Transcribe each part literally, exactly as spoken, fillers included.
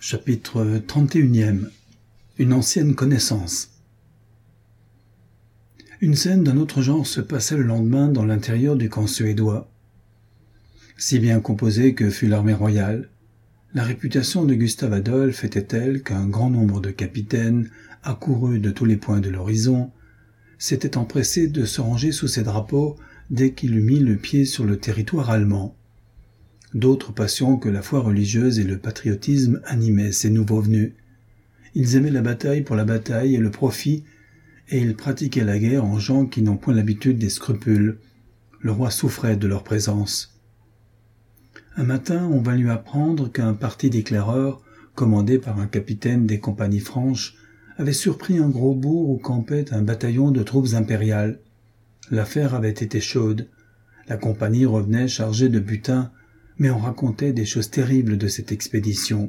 Chapitre trente et unième. Une ancienne connaissance. Une scène d'un autre genre se passait le lendemain dans l'intérieur du camp suédois. Si bien composée que fut l'armée royale, la réputation de Gustave Adolphe était telle qu'un grand nombre de capitaines, accourus de tous les points de l'horizon, s'étaient empressés de se ranger sous ses drapeaux dès qu'il eut mis le pied sur le territoire allemand. D'autres passions que la foi religieuse et le patriotisme animaient ces nouveaux venus. Ils aimaient la bataille pour la bataille et le profit, et ils pratiquaient la guerre en gens qui n'ont point l'habitude des scrupules. Le roi souffrait de leur présence. Un matin, on vint lui apprendre qu'un parti d'éclaireurs, commandé par un capitaine des compagnies franches, avait surpris un gros bourg où campait un bataillon de troupes impériales. L'affaire avait été chaude. La compagnie revenait chargée de butin, mais on racontait des choses terribles de cette expédition.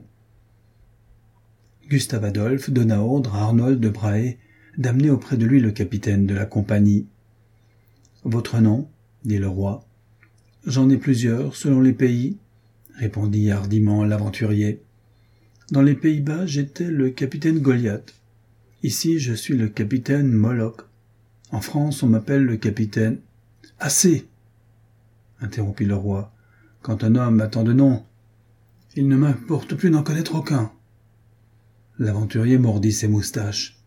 Gustave Adolphe donna ordre à Arnold de Brahe d'amener auprès de lui le capitaine de la compagnie. « Votre nom ?» dit le roi. « J'en ai plusieurs, selon les pays, » répondit hardiment l'aventurier. « Dans les Pays-Bas, j'étais le capitaine Goliath. Ici, je suis le capitaine Moloch. En France, on m'appelle le capitaine... »« Assez !» interrompit le roi. « Quand un homme a tant de noms, il ne m'importe plus d'en connaître aucun. » L'aventurier mordit ses moustaches.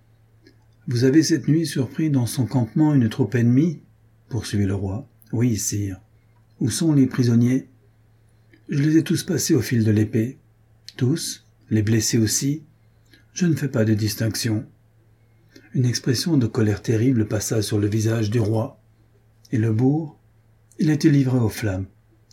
« Vous avez cette nuit surpris dans son campement une troupe ennemie ?» poursuivit le roi. « Oui, sire. »« Où sont les prisonniers ?»« Je les ai tous passés au fil de l'épée. »« Tous ? Les blessés aussi ?»« Je ne fais pas de distinction. » Une expression de colère terrible passa sur le visage du roi. « Et le bourg ? Il a été livré aux flammes. »« Quoi ?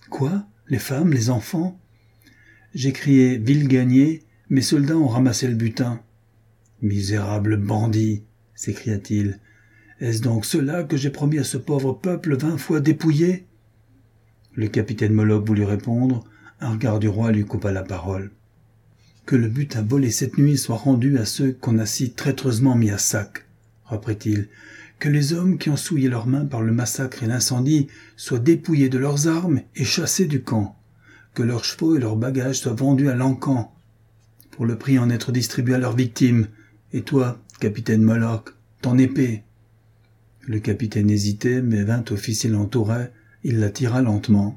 Les femmes, les enfants ?» J'ai crié « Ville gagnée !» Mes soldats ont ramassé le butin. « Misérable bandit !» s'écria-t-il. « Est-ce donc cela que j'ai promis à ce pauvre peuple vingt fois dépouillé ?» Le capitaine Moloch voulut répondre. Un regard du roi lui coupa la parole. « Que le butin volé cette nuit soit rendu à ceux qu'on a si traîtreusement mis à sac, » reprit-il. « Que les hommes qui ont souillé leurs mains par le massacre et l'incendie soient dépouillés de leurs armes et chassés du camp. Que leurs chevaux et leurs bagages soient vendus à l'encan, pour le prix en être distribué à leurs victimes. Et toi, capitaine Moloch, ton épée. » Le capitaine hésitait, mais vingt officiers l'entouraient. Il la tira lentement.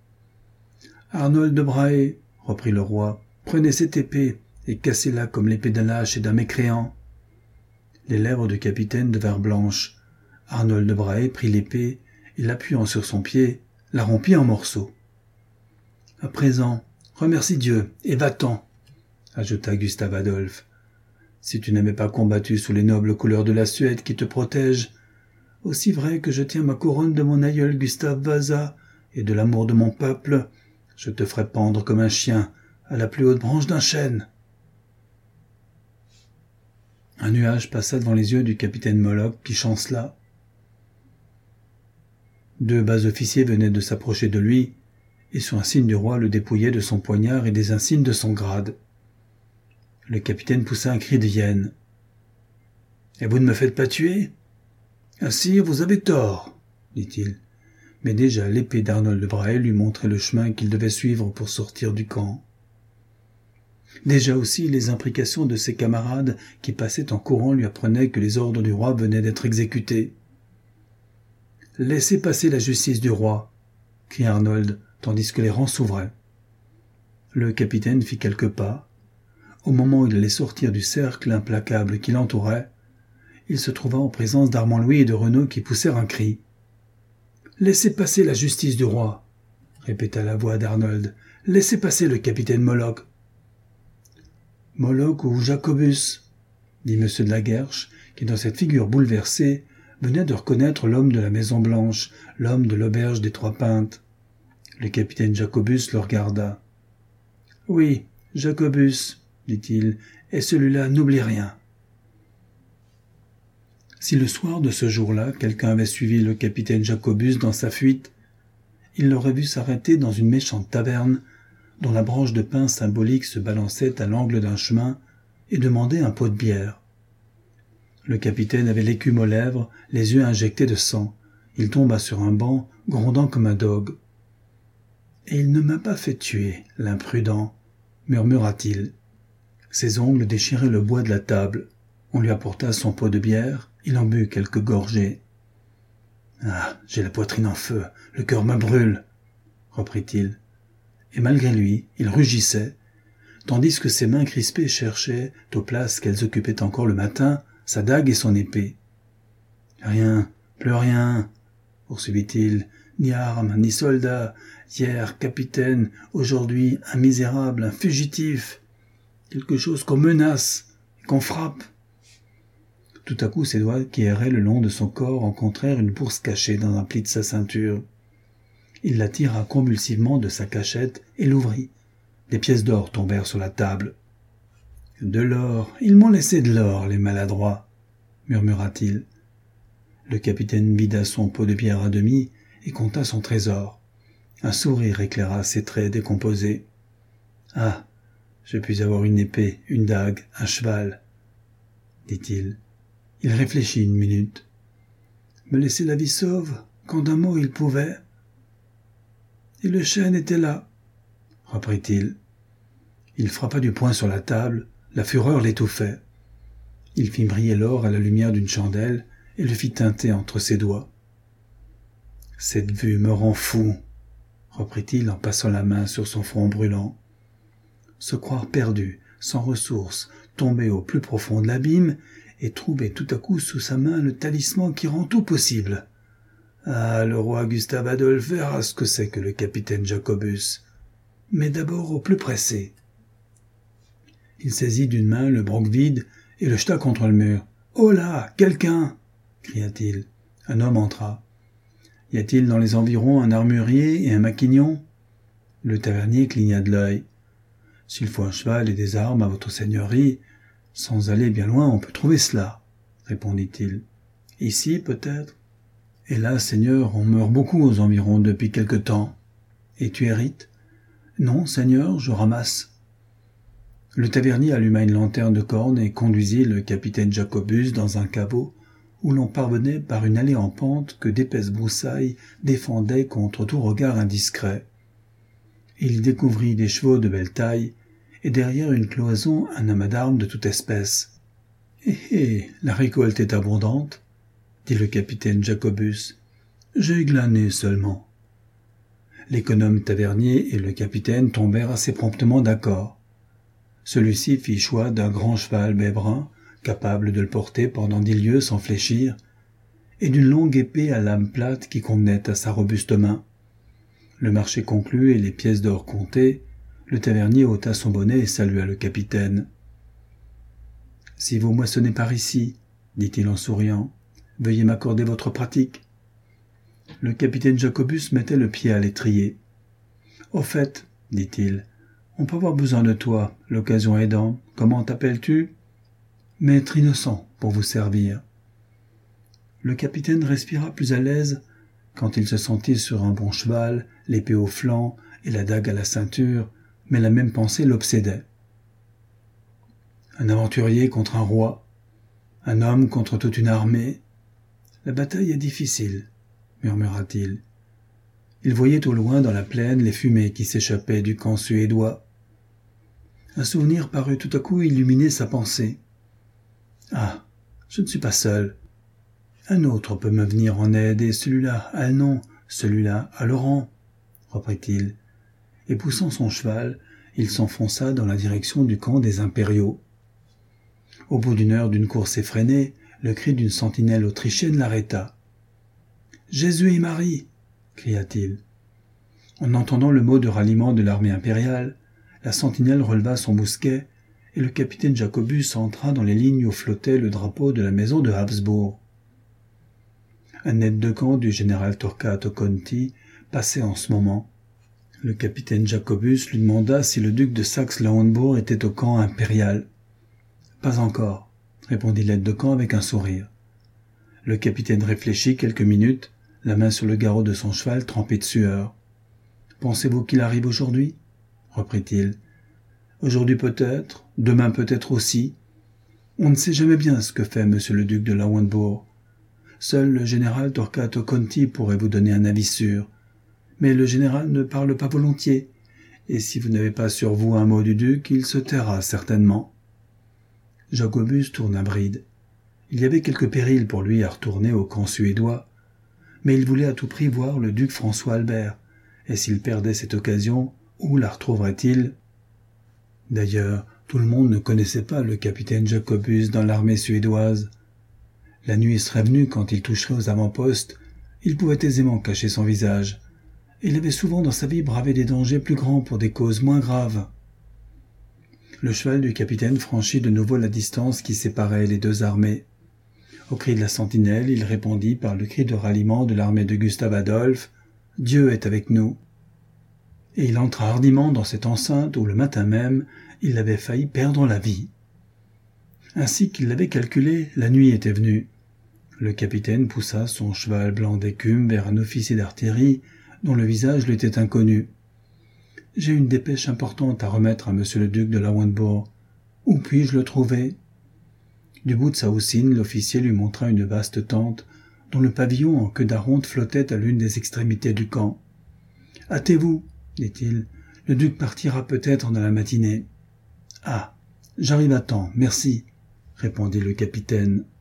« Arnold de Brahe, reprit le roi, prenez cette épée et cassez-la comme l'épée d'un lâche et d'un mécréant. » Les lèvres du capitaine devinrent blanches. Arnold de Brahe prit l'épée et, l'appuyant sur son pied, la rompit en morceaux. « À présent, remercie Dieu et va-t'en, » ajouta Gustave Adolphe. « Si tu n'avais pas combattu sous les nobles couleurs de la Suède qui te protègent, aussi vrai que je tiens ma couronne de mon aïeul Gustave Vasa et de l'amour de mon peuple, je te ferai pendre comme un chien à la plus haute branche d'un chêne. » Un nuage passa devant les yeux du capitaine Moloch qui chancela. Deux bas officiers venaient de s'approcher de lui, et sur un signe du roi le dépouillaient de son poignard et des insignes de son grade. Le capitaine poussa un cri de hyène. « Et vous ne me faites pas tuer ? »« Ah, sire, vous avez tort, » dit-il. Mais déjà l'épée d'Arnold de Brahe lui montrait le chemin qu'il devait suivre pour sortir du camp. Déjà aussi les imprécations de ses camarades qui passaient en courant lui apprenaient que les ordres du roi venaient d'être exécutés. « Laissez passer la justice du roi !» cria Arnold, tandis que les rangs s'ouvraient. Le capitaine fit quelques pas. Au moment où il allait sortir du cercle implacable qui l'entourait, il se trouva en présence d'Armand Louis et de Renaud qui poussèrent un cri. « Laissez passer la justice du roi !» répéta la voix d'Arnold. « Laissez passer le capitaine Moloch !»« Moloch ou Jacobus ?» dit M. de la Guerche, qui dans cette figure bouleversée venait de reconnaître l'homme de la Maison Blanche, l'homme de l'auberge des Trois Pintes. Le capitaine Jacobus le regarda. « Oui, Jacobus, » dit-il, « et celui-là n'oublie rien. » Si le soir de ce jour-là, quelqu'un avait suivi le capitaine Jacobus dans sa fuite, il l'aurait vu s'arrêter dans une méchante taverne dont la branche de pin symbolique se balançait à l'angle d'un chemin et demander un pot de bière. Le capitaine avait l'écume aux lèvres, les yeux injectés de sang. Il tomba sur un banc, grondant comme un dogue. « Et il ne m'a pas fait tuer, l'imprudent, » murmura-t-il. Ses ongles déchiraient le bois de la table. On lui apporta son pot de bière, il en but quelques gorgées. « Ah, j'ai la poitrine en feu, le cœur me brûle !» reprit-il. Et malgré lui, il rugissait, tandis que ses mains crispées cherchaient, aux places qu'elles occupaient encore le matin, sa dague et son épée. « Rien, plus rien !» poursuivit-il. « Ni armes, ni soldats. Hier, capitaine, aujourd'hui, un misérable, un fugitif. Quelque chose qu'on menace, qu'on frappe. » Tout à coup, ses doigts qui erraient le long de son corps rencontrèrent une bourse cachée dans un pli de sa ceinture. Il la tira convulsivement de sa cachette et l'ouvrit. Des pièces d'or tombèrent sur la table. « De l'or, ils m'ont laissé de l'or, les maladroits, » murmura-t-il. Le capitaine vida son pot de bière à demi et compta son trésor. Un sourire éclaira ses traits décomposés. « Ah, je puis avoir une épée, une dague, un cheval, » dit-il. Il réfléchit une minute. « Me laisser la vie sauve, quand d'un mot il pouvait. » « Et le chêne était là, » reprit-il. Il frappa du poing sur la table, la fureur l'étouffait. Il fit briller l'or à la lumière d'une chandelle et le fit teinter entre ses doigts. « Cette vue me rend fou, » reprit-il en passant la main sur son front brûlant. Se croire perdu, sans ressources, tomber au plus profond de l'abîme et trouver tout à coup sous sa main le talisman qui rend tout possible. Ah, le roi Gustave Adolphe verra ce que c'est que le capitaine Jacobus. Mais d'abord au plus pressé. Il saisit d'une main le broc vide et le jeta contre le mur. « Oh là, quelqu'un !» cria-t-il. Un homme entra. « Y a-t-il dans les environs un armurier et un maquignon ?» Le tavernier cligna de l'œil. « S'il faut un cheval et des armes à votre seigneurie, sans aller bien loin, on peut trouver cela, » répondit-il. « Ici, peut-être ? » « Hélas, seigneur, on meurt beaucoup aux environs depuis quelque temps. Et tu hérites ? » ?»« Non, seigneur, je ramasse. » Le tavernier alluma une lanterne de corne et conduisit le capitaine Jacobus dans un caveau où l'on parvenait par une allée en pente que d'épaisses broussailles défendaient contre tout regard indiscret. Il découvrit des chevaux de belle taille et derrière une cloison un amas d'armes de toute espèce. « Hé hé, la récolte est abondante, » dit le capitaine Jacobus. « J'ai glané seulement. » L'économe tavernier et le capitaine tombèrent assez promptement d'accord. Celui-ci fit choix d'un grand cheval bai brun, capable de le porter pendant dix lieues sans fléchir, et d'une longue épée à lame plate qui convenait à sa robuste main. Le marché conclu et les pièces d'or comptées, le tavernier ôta son bonnet et salua le capitaine. « Si vous moissonnez par ici, » dit-il en souriant, « veuillez m'accorder votre pratique. » Le capitaine Jacobus mettait le pied à l'étrier. « Au fait, » dit-il, « on peut avoir besoin de toi, l'occasion aidant. Comment t'appelles-tu ?»« Maître innocent, pour vous servir. » Le capitaine respira plus à l'aise quand il se sentit sur un bon cheval, l'épée au flanc et la dague à la ceinture, mais la même pensée l'obsédait. Un aventurier contre un roi, un homme contre toute une armée. La bataille est difficile, murmura-t-il. Il voyait au loin dans la plaine les fumées qui s'échappaient du camp suédois. Un souvenir parut tout à coup illuminer sa pensée. Ah, je ne suis pas seul. Un autre peut me venir en aide, et celui-là a le nom, celui-là a le rang, reprit-il. Et poussant son cheval, il s'enfonça dans la direction du camp des impériaux. Au bout d'une heure d'une course effrénée, le cri d'une sentinelle autrichienne l'arrêta. « Jésus et Marie !» cria-t-il. En entendant le mot de ralliement de l'armée impériale, la sentinelle releva son mousquet et le capitaine Jacobus entra dans les lignes où flottait le drapeau de la maison de Habsbourg. Un aide de camp du général Torquato Conti passait en ce moment. Le capitaine Jacobus lui demanda si le duc de Saxe-Lauenbourg était au camp impérial. « Pas encore, » répondit l'aide de camp avec un sourire. Le capitaine réfléchit quelques minutes, la main sur le garrot de son cheval trempé de sueur. « Pensez-vous qu'il arrive aujourd'hui ?» reprit-il. « Aujourd'hui peut-être, demain peut-être aussi. On ne sait jamais bien ce que fait monsieur le duc de Lauenbourg. Seul le général Torquato Conti pourrait vous donner un avis sûr. Mais le général ne parle pas volontiers, et si vous n'avez pas sur vous un mot du duc, il se taira certainement. Jacobus tourna bride. Il y avait quelques périls pour lui à retourner au camp suédois, mais il voulait à tout prix voir le duc François Albert, et s'il perdait cette occasion, où la retrouverait-il? D'ailleurs, tout le monde ne connaissait pas le capitaine Jacobus dans l'armée suédoise. La nuit serait venue quand il toucherait aux avant-postes, il pouvait aisément cacher son visage, et il avait souvent dans sa vie bravé des dangers plus grands pour des causes moins graves. Le cheval du capitaine franchit de nouveau la distance qui séparait les deux armées. Au cri de la sentinelle, il répondit par le cri de ralliement de l'armée de Gustave Adolphe « Dieu est avec nous ». Et il entra hardiment dans cette enceinte où le matin même, il avait failli perdre la vie. Ainsi qu'il l'avait calculé, la nuit était venue. Le capitaine poussa son cheval blanc d'écume vers un officier d'artillerie dont le visage lui était inconnu. « J'ai une dépêche importante à remettre à monsieur le duc de Lauenbourg. Où puis-je le trouver ?» Du bout de sa houssine, l'officier lui montra une vaste tente dont le pavillon en queue d'aronde flottait à l'une des extrémités du camp. « Hâtez-vous, dit-il, le duc partira peut-être dans la matinée. »« Ah, j'arrive à temps, merci, répondit le capitaine.